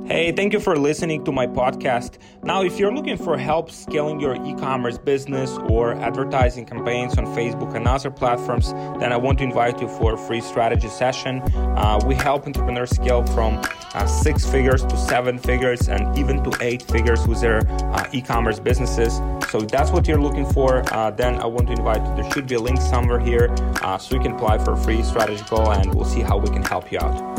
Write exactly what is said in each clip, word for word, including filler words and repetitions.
Hey, thank you for listening to my podcast. Now, if you're looking for help scaling your e-commerce business or advertising campaigns on Facebook and other platforms, then I want to invite you for a free strategy session. Uh, we help entrepreneurs scale from uh, six figures to seven figures and even to eight figures with their uh, e-commerce businesses. So if that's what you're looking for, uh, then I want to invite you. There should be a link somewhere here uh, so you can apply for a free strategy call and we'll see how we can help you out.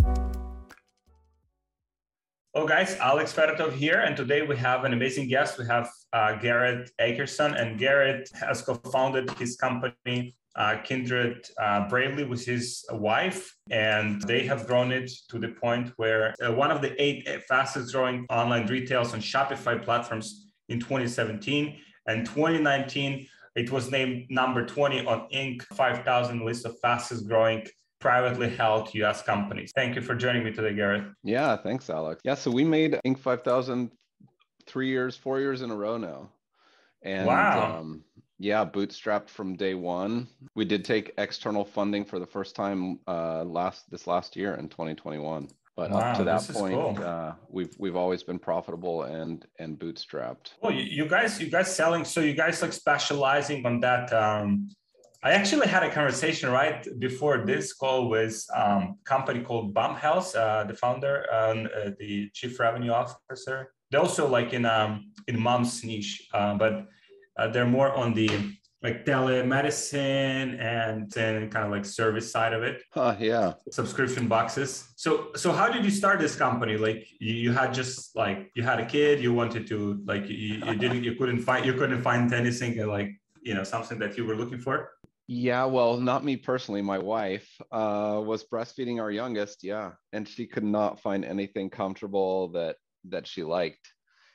Hello guys, Alex Feratov here, and today we have an amazing guest. We have uh, Garrett Akerson, and Garrett has co-founded his company, uh, Kindred uh, Bravely, with his wife, and they have grown it to the point where uh, one of the eight fastest growing online retails on Shopify platforms in twenty seventeen, and twenty nineteen, it was named number twenty on Inc five thousand list of fastest growing privately held U S companies. Thank you for joining me today, Garrett. Yeah, thanks, Alex. Yeah, so we made Inc five thousand three years, four years in a row now. And wow. Um, yeah, bootstrapped from day one. We did take external funding for the first time uh, last this last year in twenty twenty-one. But wow, up to that this point, is cool. uh, we've we've always been profitable and and bootstrapped. Well, you, you guys, you guys selling, so you guys like specializing on that. Um, I actually had a conversation right before this call with a um, company called Bum Health, uh, the founder and uh, the chief revenue officer. They're also like in um in mom's niche, uh, but uh, they're more on the like telemedicine and then kind of like service side of it. Huh, yeah. Subscription boxes. So so how did you start this company? Like you, you had just like you had a kid, you wanted to like you, you didn't you couldn't find you couldn't find anything like you know something that you were looking for? Yeah, well, not me personally. My wife uh, was breastfeeding our youngest, yeah, and she could not find anything comfortable that that she liked.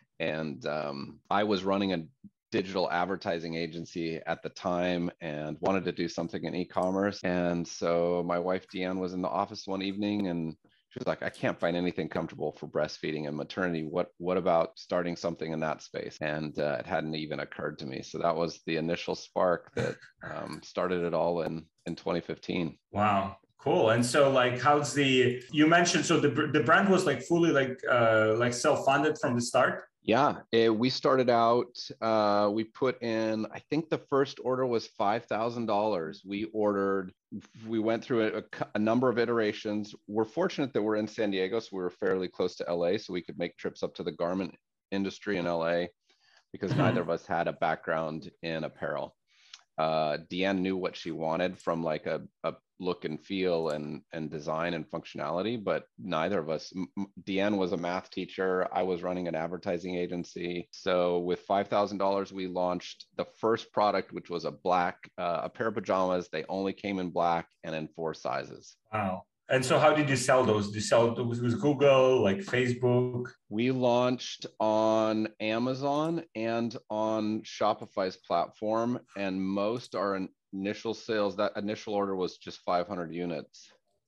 And um, I was running a digital advertising agency at the time and wanted to do something in e-commerce. And so my wife Deanne was in the office one evening and she was like, I can't find anything comfortable for breastfeeding and maternity. What what about starting something in that space? And uh, it hadn't even occurred to me. So that was the initial spark that um, started it all in, in twenty fifteen. Wow. Cool. And so like, how's the, you mentioned, so the, the brand was like fully like, uh, like self-funded from the start? Yeah, it, we started out, uh, we put in, I think the first order was five thousand dollars. We ordered, we went through a, a number of iterations. We're fortunate that we're in San Diego, so we were fairly close to L A, so we could make trips up to the garment industry in L A because mm-hmm. neither of us had a background in apparel. Uh, Deanne knew what she wanted from like a, a look and feel and, and design and functionality, but neither of us, Deanne was a math teacher. I was running an advertising agency. So with five thousand dollars, we launched the first product, which was a black, uh, a pair of pajamas. They only came in black and in four sizes. Wow. And so how did you sell those? Did you sell those with Google, like Facebook? We launched on Amazon and on Shopify's platform, and most our initial sales, that initial order was just five hundred units.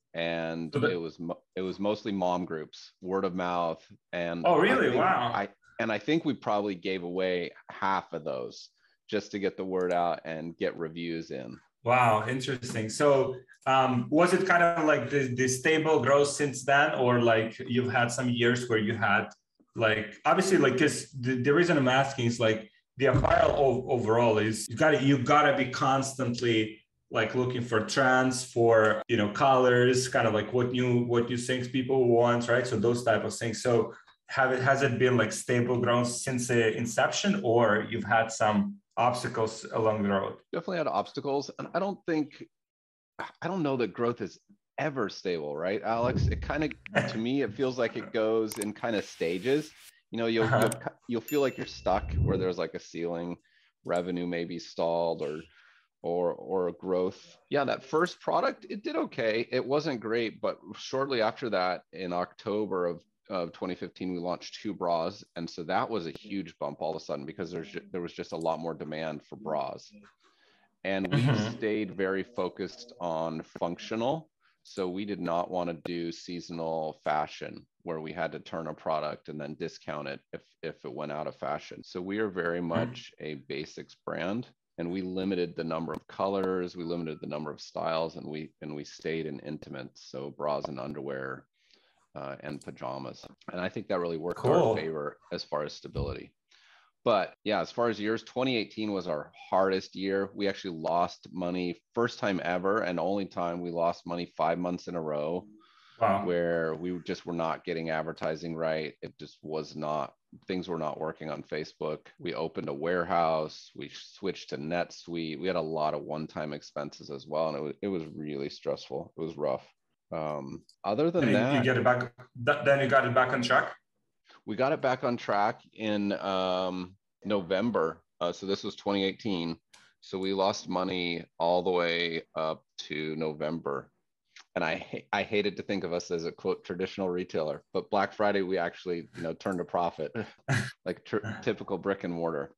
And so that, it was it was mostly mom groups, word of mouth. And oh, really? Wow. I, and I think we probably gave away half of those just to get the word out and get reviews in. Wow, interesting. So um, was it kind of like the, the stable growth since then, or like you've had some years where you had like, obviously like, because the, the reason I'm asking is like the apparel overall is you gotta, you gotta be constantly like looking for trends, for, you know, colors, kind of like what new, what new things people want, right? So those type of things. So have it, has it been like stable growth since the inception, or you've had some obstacles along the road? Definitely had obstacles. And I don't think, I don't know that growth is ever stable, right, Alex? It kind of, to me, it feels like it goes in kind of stages. You know, you'll, uh-huh. you'll, you'll feel like you're stuck where there's like a ceiling, revenue may be stalled or, or, or growth. Yeah, that first product, it did okay. It wasn't great, but shortly after that, in October of of twenty fifteen, we launched two bras. And so that was a huge bump all of a sudden because there's there was just a lot more demand for bras. And we mm-hmm. stayed very focused on functional. So we did not want to do seasonal fashion where we had to turn a product and then discount it if, if it went out of fashion. So we are very much a basics brand, and we limited the number of colors, we limited the number of styles, and we and we stayed in intimates. So bras and underwear, uh, and pajamas. And I think that really worked Cool. in our favor as far as stability. But yeah, as far as years, twenty eighteen was our hardest year. We actually lost money, first time ever, and only time we lost money five months in a row. Wow. Where we just were not getting advertising right. It just was not, things were not working on Facebook. We opened a warehouse. We switched to NetSuite. We had a lot of one-time expenses as well. And it was, it was really stressful. It was rough. Um, other than and that, you get it back. Then you got it back on track. We got it back on track in um, November. Uh, so this was twenty eighteen. So we lost money all the way up to November. And I I hated to think of us as a quote traditional retailer, but Black Friday we actually you know turned a profit, like tr- typical brick and mortar.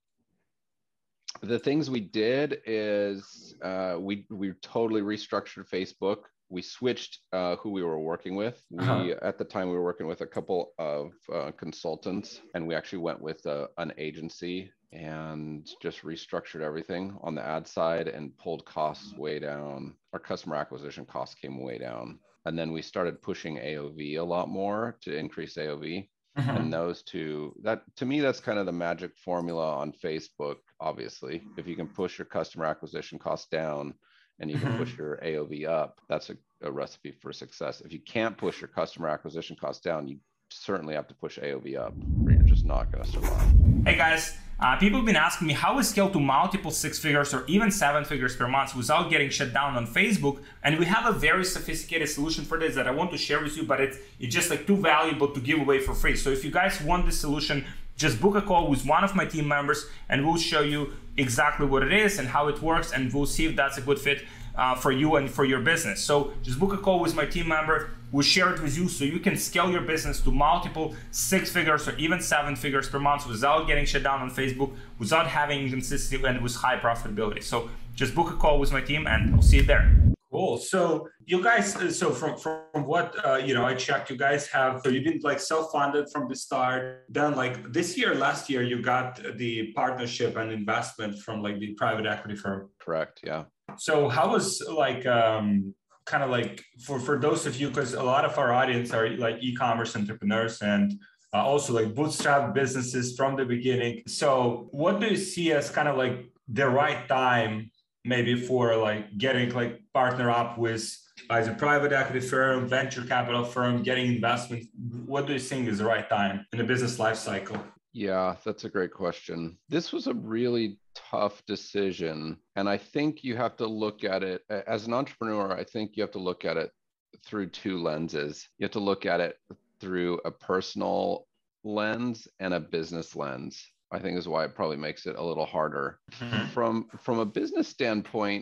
The things we did is uh, we we totally restructured Facebook. We switched uh, who we were working with. We uh-huh. At the time we were working with a couple of uh, consultants, and we actually went with uh, an agency and just restructured everything on the ad side and pulled costs way down. Our customer acquisition costs came way down, and then we started pushing A O V a lot more to increase A O V. Uh-huh. And those two, that to me, that's kind of the magic formula on Facebook. Obviously, if you can push your customer acquisition costs down and you can push your A O V up, that's a, a recipe for success. If you can't push your customer acquisition costs down, you certainly have to push A O V up, or you're just not going to survive. Hey guys, uh, people have been asking me how we scale to multiple six figures or even seven figures per month without getting shut down on Facebook. And we have a very sophisticated solution for this that I want to share with you, but it's, it's just like too valuable to give away for free. So if you guys want this solution, just book a call with one of my team members and we'll show you exactly what it is and how it works, and we'll see if that's a good fit uh, for you and for your business. So just book a call with my team member. We'll share it with you so you can scale your business to multiple six figures or even seven figures per month without getting shut down on Facebook, without having inconsistency, and with high profitability. So just book a call with my team and I'll see you there. Cool. So you guys, so from, from what, uh, you know, I checked, you guys have, so you've been like self-funded from the start. Then like this year, last year, you got the partnership and investment from like the private equity firm. Correct. Yeah. So how was like, um, kind of like for, for those of you, because a lot of our audience are like e-commerce entrepreneurs and uh, also like bootstrap businesses from the beginning. So what do you see as kind of like the right time maybe for like getting like partner up with either private equity firm, venture capital firm, getting investment? What do you think is the right time in the business life cycle? Yeah, that's a great question. This was a really tough decision. And I think you have to look at it as an entrepreneur. I think you have to look at it through two lenses. You have to look at it through a personal lens and a business lens. I think is why it probably makes it a little harder. Mm-hmm. From from a business standpoint,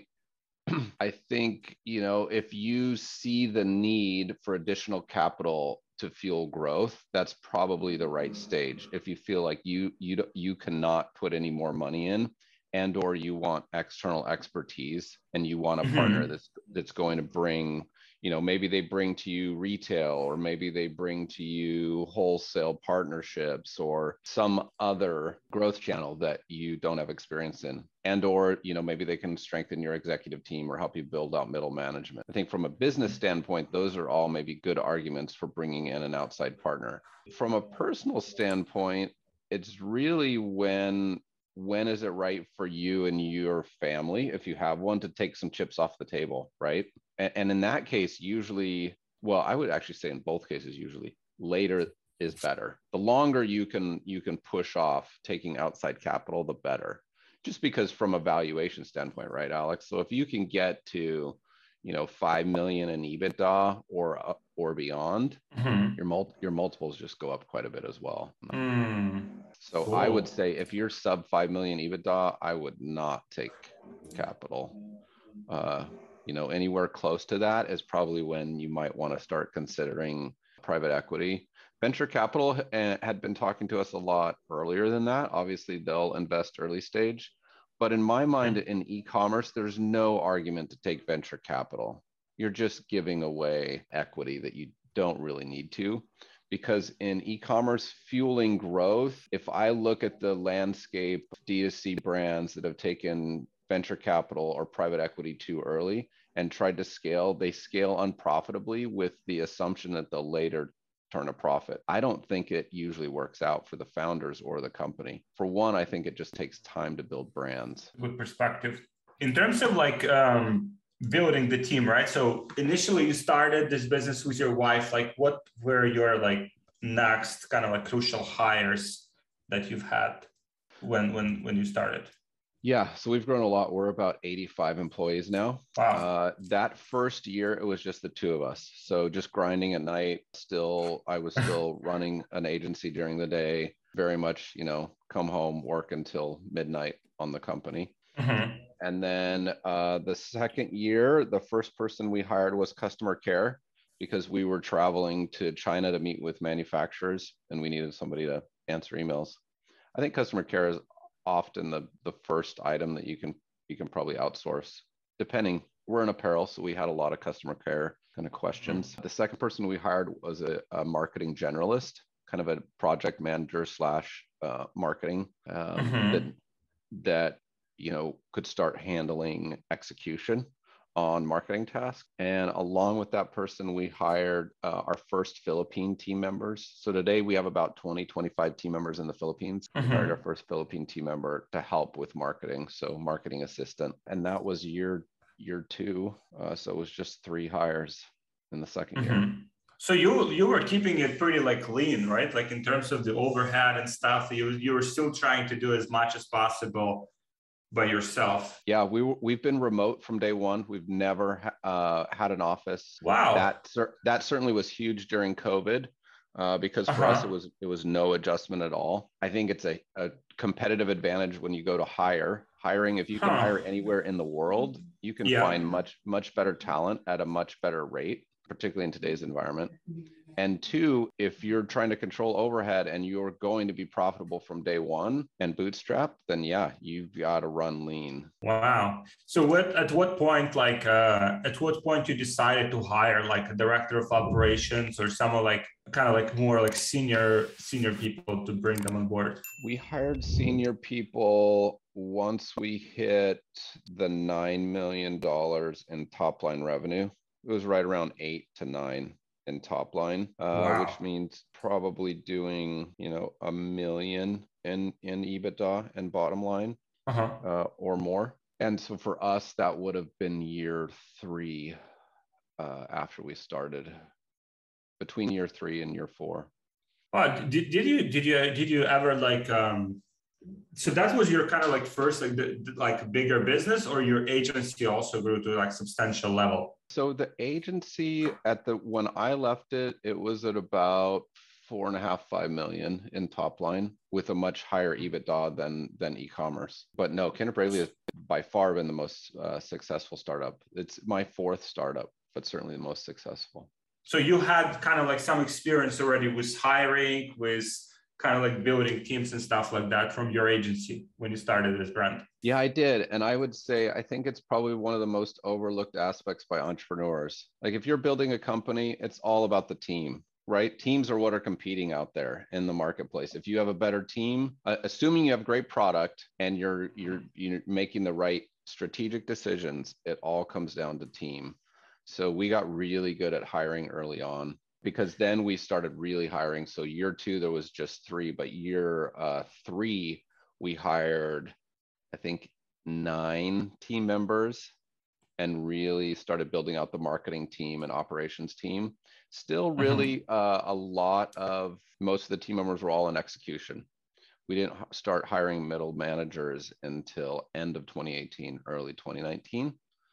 I think, you know, if you see the need for additional capital to fuel growth, that's probably the right stage. If you feel like you you you cannot put any more money in, and or you want external expertise and you want a mm-hmm. partner that's that's going to bring, you know, maybe they bring to you retail, or maybe they bring to you wholesale partnerships or some other growth channel that you don't have experience in. And or, you know, maybe they can strengthen your executive team or help you build out middle management. I think from a business standpoint, those are all maybe good arguments for bringing in an outside partner. From a personal standpoint, it's really when when is it right for you and your family, if you have one, to take some chips off the table, right? And, and in that case, usually, well, I would actually say in both cases, usually later is better. The longer you can you can push off taking outside capital, the better. Just because from a valuation standpoint, right, Alex? So if you can get to, you know, five million in EBITDA or or beyond, mm-hmm. your mul- your multiples just go up quite a bit as well. Mm. So cool. I would say if you're sub five million EBITDA, I would not take capital. Uh, you know, anywhere close to that is probably when you might want to start considering private equity. Venture capital had been talking to us a lot earlier than that. Obviously, they'll invest early stage. But in my mind, in e-commerce, there's no argument to take venture capital. You're just giving away equity that you don't really need to. Because in e-commerce fueling growth, if I look at the landscape of D two C brands that have taken venture capital or private equity too early and tried to scale, they scale unprofitably with the assumption that they'll later turn a profit. I don't think it usually works out for the founders or the company. For one, I think it just takes time to build brands. Good perspective. In terms of like um, building the team, right? So initially you started this business with your wife. Like what were your like next kind of like crucial hires that you've had when when when you started? Yeah, so we've grown a lot. We're about eighty-five employees now. Wow. Uh, that first year, it was just the two of us. So just grinding at night. Still, I was still running an agency during the day. Very much, you know, come home, work until midnight on the company. Mm-hmm. And then uh, the second year, the first person we hired was customer care because we were traveling to China to meet with manufacturers and we needed somebody to answer emails. I think customer care is often the the first item that you can you can probably outsource, depending. We're in apparel, so we had a lot of customer care kind of questions. Mm-hmm. The second person we hired was a, a marketing generalist, kind of a project manager slash uh, marketing um, mm-hmm. that that you know could start handling execution on marketing tasks. And along with that person, we hired uh, our first Philippine team members. So today we have about twenty, twenty-five team members in the Philippines. Mm-hmm. We hired our first Philippine team member to help with marketing. So marketing assistant. And that was year, year two. Uh, so it was just three hires in the second mm-hmm. year. So you you were keeping it pretty like lean, right? Like in terms of the overhead and stuff, you, you were still trying to do as much as possible by yourself. Yeah, we we've been remote from day one. We've never uh, had an office. Wow, that that certainly was huge during COVID uh, because for uh-huh. us it was it was no adjustment at all. I think it's a, a competitive advantage when you go to hire. Hiring, if you can huh. hire anywhere in the world, you can yeah. find much much better talent at a much better rate, particularly in today's environment. And two, if you're trying to control overhead and you're going to be profitable from day one and bootstrap, then yeah, you've got to run lean. Wow. So what, at what point, like, uh, at what point you decided to hire like a director of operations or someone like kind of like more like senior, senior people to bring them on board? We hired senior people once we hit the nine million dollars in top line revenue. It was right around eight to nine in top line, uh, wow. which means probably doing, you know, a million in, in EBITDA and bottom line uh-huh. uh, or more. And so for us, that would have been year three uh, after we started, between year three and year four. Oh, did, did you, did you, did you ever like, um, so that was your kind of like first like the, like bigger business, or your agency also grew to like substantial level? So the agency at the when I left it, it was at about four and a half, five million in top line with a much higher EBITDA than than e-commerce. But no, Kindred Bravely has by far been the most uh, successful startup. It's my fourth startup, but certainly the most successful. So you had kind of like some experience already with hiring, with kind of like building teams and stuff like that from your agency when you started this brand? Yeah, I did. And I would say, I think it's probably one of the most overlooked aspects by entrepreneurs. Like if you're building a company, it's all about the team, right? Teams are what are competing out there in the marketplace. If you have a better team, uh, assuming you have great product and you're, you're, you're making the right strategic decisions, it all comes down to team. So we got really good at hiring early on, because then we started really hiring. So year two, there was just three, but year uh, three, we hired, I think, nine team members and really started building out the marketing team and operations team. Still really mm-hmm. uh, a lot of, most of the team members were all in execution. We didn't start hiring middle managers until end of twenty eighteen, early twenty nineteen.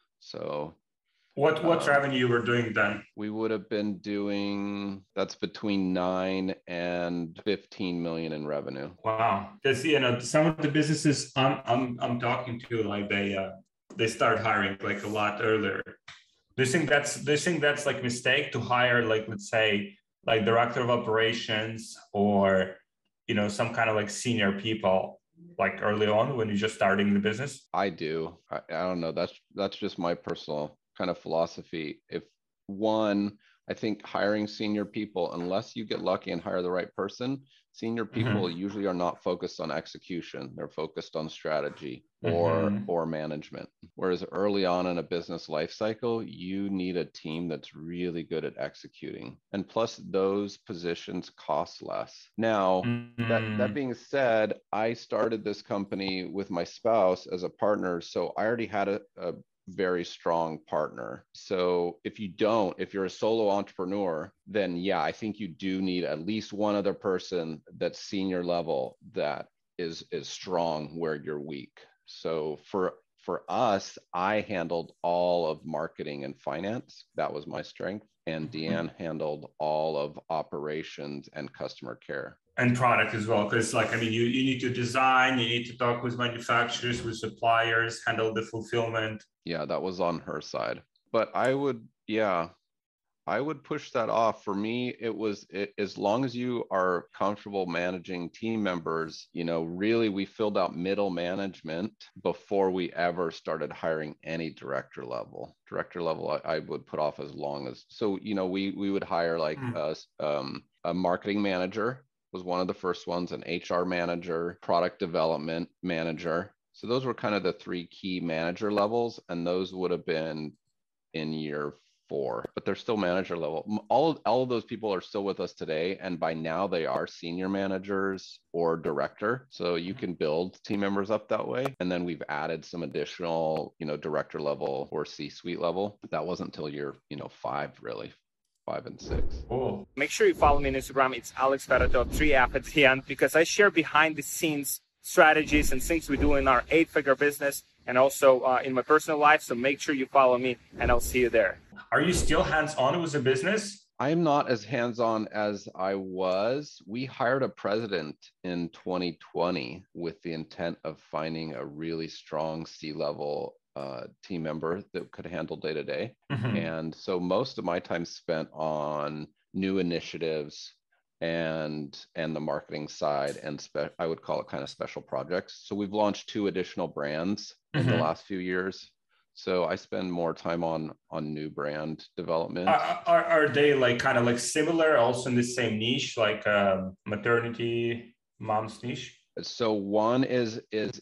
So What what um, revenue you were doing then? We would have been doing, that's between nine and fifteen million in revenue. Wow, because you know some of the businesses I'm I'm I'm talking to, like they uh, they start hiring like a lot earlier. Do you think that's do you think that's like mistake to hire like let's say like director of operations or you know some kind of like senior people like early on when you're just starting the business? I do. I, I don't know. That's that's just my personal kind of philosophy. If one, I think hiring senior people, unless you get lucky and hire the right person, Senior people Mm-hmm. usually are not focused on execution. They're focused on strategy or Mm-hmm. or management. Whereas early on in a business life cycle, you need a team that's really good at executing. And plus those positions cost less. Now, that that Mm-hmm. being said, I started this company with my spouse as a partner, so I already had a, a very strong partner. So if you don't, if you're a solo entrepreneur, then yeah, I think you do need at least one other person that's senior level that is is strong where you're weak. So for for us, I handled all of marketing and finance. That was my strength. And Deanne handled all of operations and customer care. And product as well, because like I mean, you you need to design, you need to talk with manufacturers, with suppliers, handle the fulfillment. Yeah, that was on her side. But I would, yeah, I would push that off. For me, it was it, as long as you are comfortable managing team members, you know, really we filled out middle management before we ever started hiring any director level. Director level, I, I would put off as long as, so, you know, we we would hire like Mm. a, um, a marketing manager was one of the first ones, an H R manager, product development manager. So those were kind of the three key manager levels, and those would have been in year four, but they're still manager level. All of, all of those people are still with us today, and by now they are senior managers or director. So you can build team members up that way. And then we've added some additional, you know, director level or C-suite level. That wasn't until year, you know, five really. Five and six. Cool. Make sure you follow me on Instagram. It's Alex Feratov, three F at the end, because I share behind the scenes strategies and things we do in our eight figure business and also uh, in my personal life. So make sure you follow me and I'll see you there. Are you still hands-on with the business? I'm not as hands-on as I was. We hired a president in twenty twenty with the intent of finding a really strong C-level uh, team member that could handle day-to-day. Mm-hmm. And so most of my time spent on new initiatives and and the marketing side, and spe- I would call it kind of special projects. So we've launched two additional brands in Mm-hmm. the last few years. So I spend more time on on new brand development. Are, are, are they like kind of like similar, also in the same niche, like um, maternity mom's niche? So one is is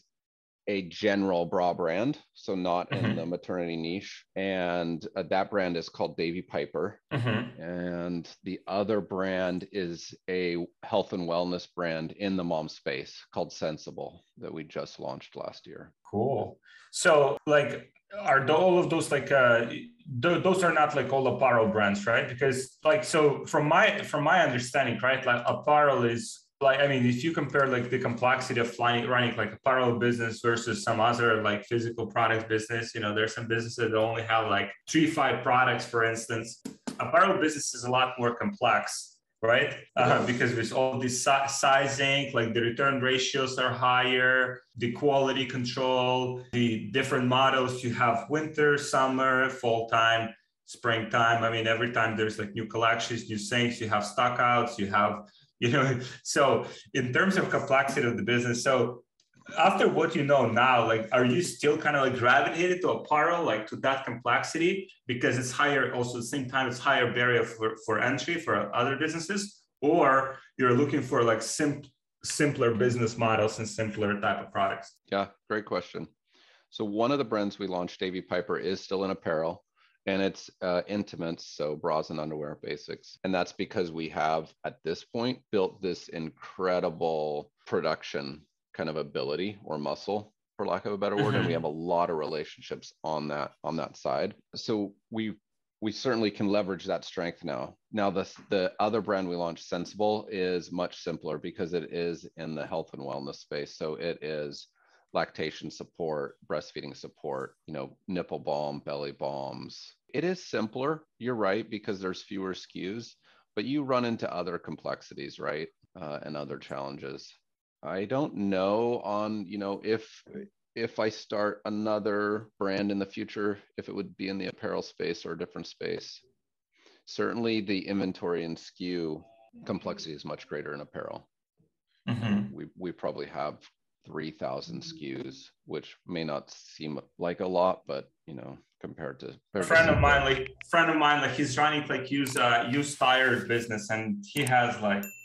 a general bra brand, so not in Mm-hmm. the maternity niche, and uh, that brand is called Davy Piper. Mm-hmm. And the other brand is a health and wellness brand in the mom space called Sensible that we just launched last year. Cool. So like, are the, all of those like uh th- those are not like all apparel brands, right? Because like, so from my from my understanding, right, like apparel is like, I mean, if you compare like the complexity of flying, running like apparel business versus some other like physical products business, you know, there's some businesses that only have like three, five products, for instance. Apparel business is a lot more complex, right? Uh, because with all this si- sizing, like the return ratios are higher, the quality control, the different models, you have winter, summer, fall time, springtime. I mean, every time there's like new collections, new things, you have stockouts, you have, you know, so in terms of complexity of the business, so after what you know now, like, are you still kind of like gravitated to apparel, like to that complexity because it's higher, also at the same time, it's higher barrier for, for entry for other businesses, or you're looking for like sim- simpler business models and simpler type of products? Yeah, great question. So one of the brands we launched, Davy Piper, is still in apparel. And it's uh, intimates, so bras and underwear basics. And that's because we have, at this point, built this incredible production kind of ability or muscle, for lack of a better word. Mm-hmm. And we have a lot of relationships on that on that side. So we we certainly can leverage that strength now. Now, the, the other brand we launched, Sensible, is much simpler because it is in the health and wellness space. So it is lactation support, breastfeeding support, you know, nipple balm, belly balms. It is simpler, you're right, because there's fewer S K Us, but you run into other complexities, right? Uh, and other challenges. I don't know on, you know, if if I start another brand in the future, if it would be in the apparel space or a different space. Certainly the inventory and S K U complexity is much greater in apparel. Mm-hmm. We we probably have three thousand S K Us, which may not seem like a lot, but you know, compared to a friend of mine, like friend of mine, like he's running like used uh, used tire business, and he has like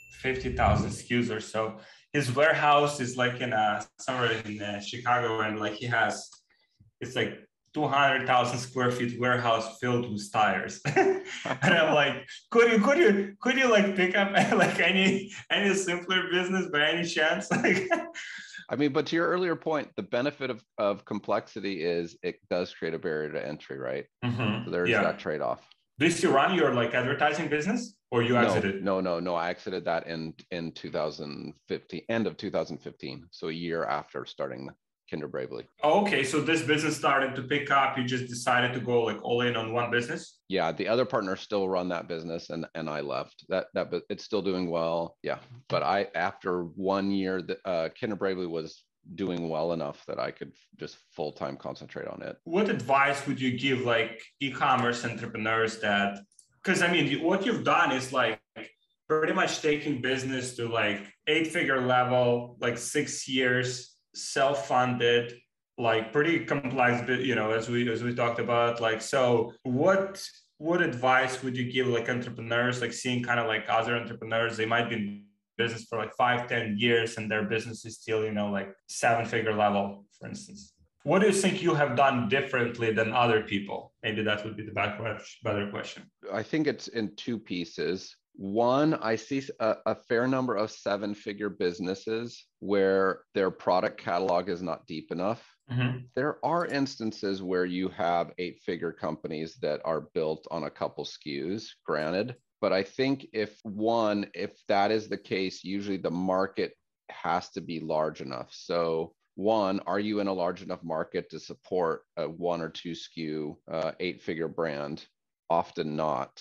fifty thousand S K Us or so. His warehouse is like in a somewhere in uh, Chicago, and like he has, it's like two hundred thousand square feet warehouse filled with tires. And I'm like, could you, could you, could you like pick up like any, any simpler business by any chance? Like, I mean, but to your earlier point, the benefit of, of complexity is it does create a barrier to entry, right? mm-hmm. So there's yeah. that trade-off. Do you still run your like advertising business, or you exited? No, no, no, no. I exited that in, in two thousand fifteen, end of two thousand fifteen. So a year after starting Kinder Bravely. Oh, okay. So this business started to pick up. You just decided to go like all in on one business? Yeah. The other partners still run that business, and, and I left that, that, but it's still doing well. Yeah. But I, after one year, the, uh, Kinder Bravely was doing well enough that I could just full-time concentrate on it. What advice would you give like e-commerce entrepreneurs that, because I mean, what you've done is like pretty much taking business to like eight figure level, like six years, self-funded, like pretty complex, but you know, as we, as we talked about, like, so what, what advice would you give like entrepreneurs, like seeing kind of like other entrepreneurs, they might be in business for like five, ten years and their business is still, you know, like seven figure level, for instance. What do you think you have done differently than other people? Maybe that would be the better question. I think it's in two pieces. One, I see a, a fair number of seven figure businesses where their product catalog is not deep enough. Mm-hmm. There are instances where you have eight figure companies that are built on a couple S K Us, granted. But I think if one, if that is the case, usually the market has to be large enough. So one, are you in a large enough market to support a one or two S K U, uh, eight figure brand? Often not.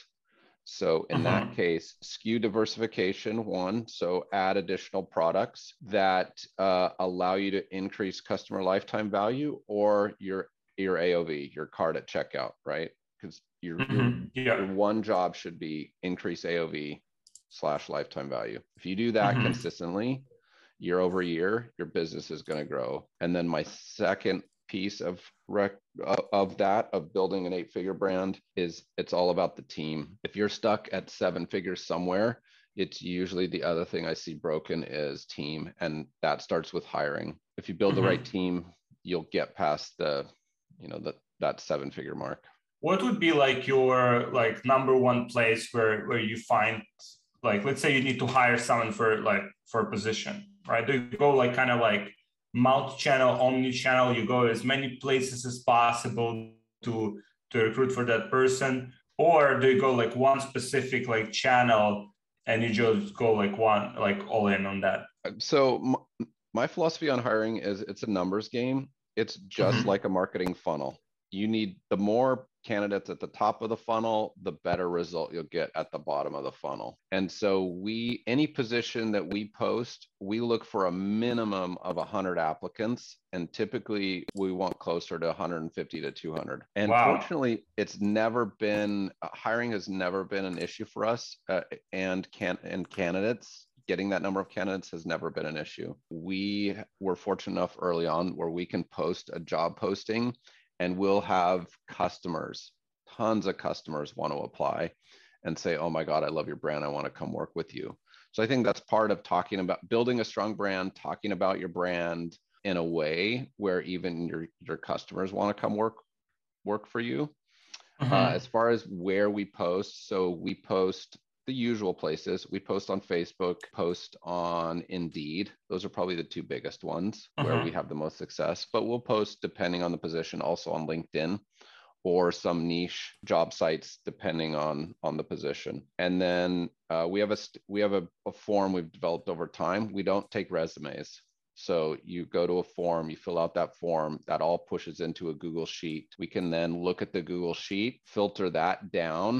So in uh-huh. that case, S K U diversification, one, so add additional products that uh, allow you to increase customer lifetime value, or your, your A O V, your cart at checkout, right? Because your, mm-hmm. your, yeah. your one job should be increase A O V slash lifetime value. If you do that mm-hmm. consistently, year over year, your business is going to grow. And then my second piece of rec of that, of building an eight figure brand, is it's all about the team. If you're stuck at seven figures somewhere, it's usually the other thing I see broken is team. And that starts with hiring. If you build mm-hmm. the right team, you'll get past the, you know, the, that seven figure mark. What would be like your like number one place where, where you find, like, let's say you need to hire someone for like for a position, right? Do you go like kind of like multi-channel, omni-channel, you go as many places as possible to, to recruit for that person? Or do you go like one specific like channel and you just go like one, like all in on that? So m- my philosophy on hiring is it's a numbers game. It's just mm-hmm. like a marketing funnel. You need the more candidates at the top of the funnel, the better result you'll get at the bottom of the funnel. And so we, any position that we post, we look for a minimum of one hundred applicants. And typically we want closer to one hundred fifty to two hundred. And wow. fortunately, it's never been, uh, hiring has never been an issue for us uh, and can and candidates. Getting that number of candidates has never been an issue. We were fortunate enough early on where we can post a job posting and we'll have customers, tons of customers want to apply and say, oh my God, I love your brand. I want to come work with you. So I think that's part of talking about building a strong brand, talking about your brand in a way where even your, your customers want to come work, work for you. Mm-hmm. Uh, as far as where we post, so we post the usual places. We post on Facebook, post on Indeed. Those are probably the two biggest ones uh-huh. where we have the most success, but we'll post depending on the position also on LinkedIn or some niche job sites depending on, on the position. And then uh, we have, a, we have a, a form we've developed over time. We don't take resumes. So you go to a form, you fill out that form, that all pushes into a Google Sheet. We can then look at the Google Sheet, filter that down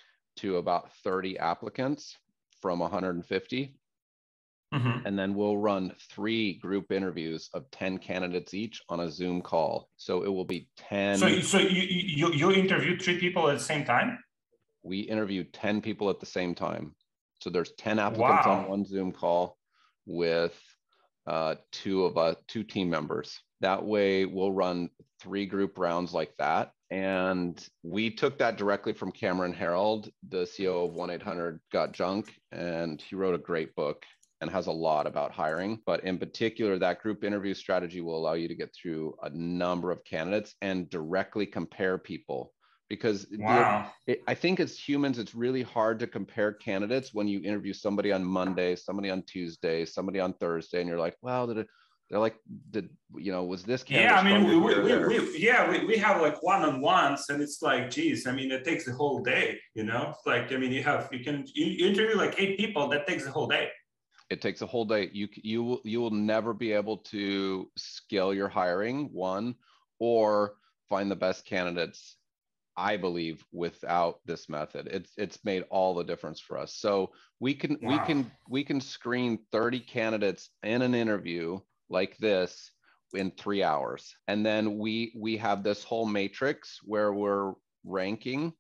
to about thirty applicants from one hundred fifty. Mm-hmm. And then we'll run three group interviews of ten candidates each on a Zoom call. So it will be ten. So, so you, you, you interview three people at the same time? We interview ten people at the same time. So there's ten applicants wow. on one Zoom call with uh, two of us, two team members. That way we'll run three group rounds like that. And we took that directly from Cameron Herold, the C O O of one eight hundred got junk. And he wrote a great book and has a lot about hiring. But in particular, that group interview strategy will allow you to get through a number of candidates and directly compare people. Because wow. it, I think as humans, it's really hard to compare candidates when you interview somebody on Monday, somebody on Tuesday, somebody on Thursday, and you're like, well, did it, they're like, did, you know, was this candidate? Yeah, I mean, we, we, we, we, yeah, we, we have like one-on-ones and it's like, geez, I mean, it takes the whole day, you know, like, I mean, you have, you can you, you interview like eight people, that takes the whole day. It takes a whole day. You, you, will, you will never be able to scale your hiring, one, or find the best candidates, I believe, without this method. It's it's made all the difference for us. So we can wow. we can we can screen thirty candidates in an interview like this in three hours. And then we we have this whole matrix where we're ranking,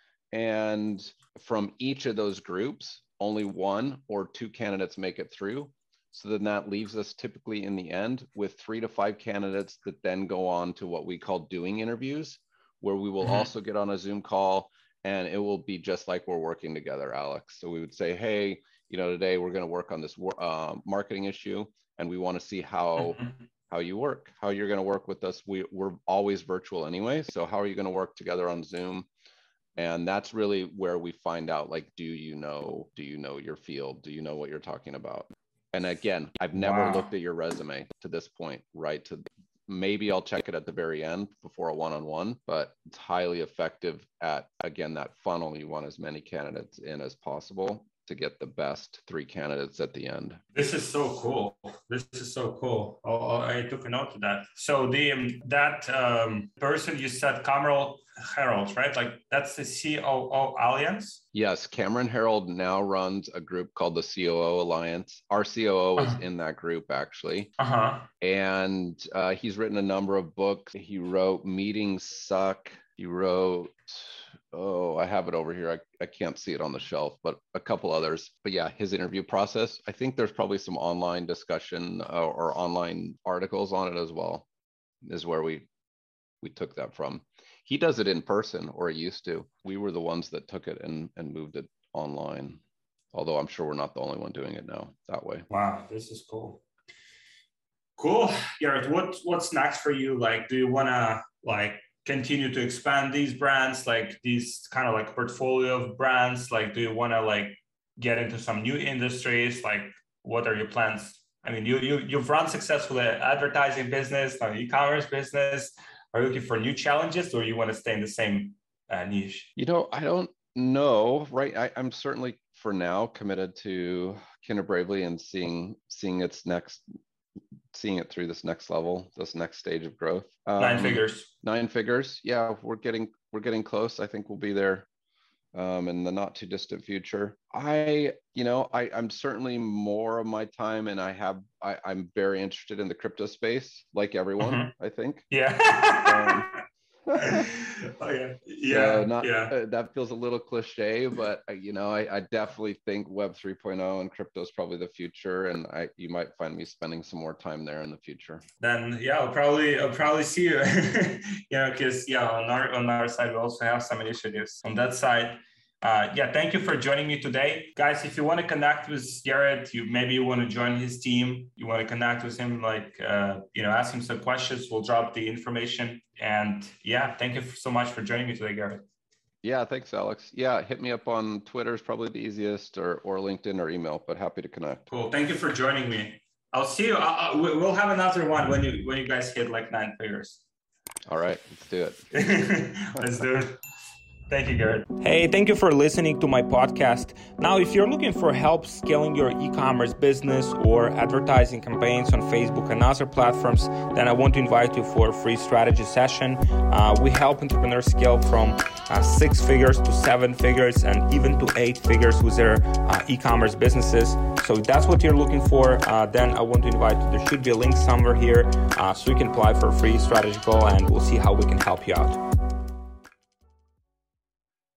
and from each of those groups, only one or two candidates make it through. So then that leaves us typically in the end with three to five candidates that then go on to what we call doing interviews, where we will mm-hmm. also get on a Zoom call, and it will be just like we're working together, Alex. So we would say, hey, you know, today we're going to work on this uh, marketing issue, and we want to see how mm-hmm. how you work, how you're going to work with us. We, we're always virtual anyway, so how are you going to work together on Zoom? And that's really where we find out, like, do you know, do you know your field? Do you know what you're talking about? And again, I've never wow. looked at your resume to this point, right? To maybe I'll check it at the very end before a one-on-one, but it's highly effective at, again, that funnel. You want as many candidates in as possible to get the best three candidates at the end. This is so cool. This is so cool. Oh, I took a note of that. So the um, that um, person you said, Cameron Herold, right? Like that's the C O O Alliance? Yes, Cameron Herold now runs a group called the C O O Alliance. Our C O O is uh-huh. in that group, actually. Uh-huh. And uh, he's written a number of books. He wrote Meetings Suck. He wrote, oh, I have it over here. I, I can't see it on the shelf, but a couple others. But yeah, his interview process, I think there's probably some online discussion uh, or online articles on it as well, is where we we took that from. He does it in person, or he used to. We were the ones that took it and, and moved it online. Although I'm sure we're not the only one doing it now that way. Wow, this is cool. Cool. Garrett, what, what's next for you? Like, do you want to like continue to expand these brands, like these kind of like portfolio of brands? Like, do you want to like get into some new industries? Like, what are your plans? I mean, you, you, you've run successfully advertising business, an e-commerce business. Are you looking for new challenges, or you want to stay in the same uh, niche? You know, I don't know, right? I, I'm certainly for now committed to Kinder Bravely and seeing seeing its next, seeing it through this next level, this next stage of growth. Um, nine figures. Nine figures. Yeah, we're getting we're getting close. I think we'll be there um, in the not too distant future. I, you know, I, I'm certainly more of my time, and I have, I, I'm very interested in the crypto space, like everyone, mm-hmm. I think. Yeah. um, oh yeah. Yeah. So not, yeah. Uh, that feels a little cliche, but uh, you know, I, I definitely think Web three point oh and crypto is probably the future, and I, you might find me spending some more time there in the future. Then yeah, I'll probably, I'll probably see you. You know, because yeah, on our on our side we also have some initiatives on that side. Uh, yeah, thank you for joining me today. Guys, if you want to connect with Garrett, you maybe you want to join his team, you want to connect with him, like, uh, you know, ask him some questions, we'll drop the information. And yeah, thank you so much for joining me today, Garrett. Yeah, thanks, Alex. Yeah, hit me up on Twitter is probably the easiest, or, or LinkedIn or email, but happy to connect. Cool, thank you for joining me. I'll see you, I'll, we'll have another one when you when you guys hit like nine figures. All right, let's do it. Let's do it. Thank you, Garrett. Hey, thank you for listening to my podcast. Now, if you're looking for help scaling your e-commerce business or advertising campaigns on Facebook and other platforms, then I want to invite you for a free strategy session. Uh, we help entrepreneurs scale from uh, six figures to seven figures and even to eight figures with their uh, e-commerce businesses. So if that's what you're looking for, uh, then I want to invite you. There should be a link somewhere here uh, so you can apply for a free strategy call, and we'll see how we can help you out.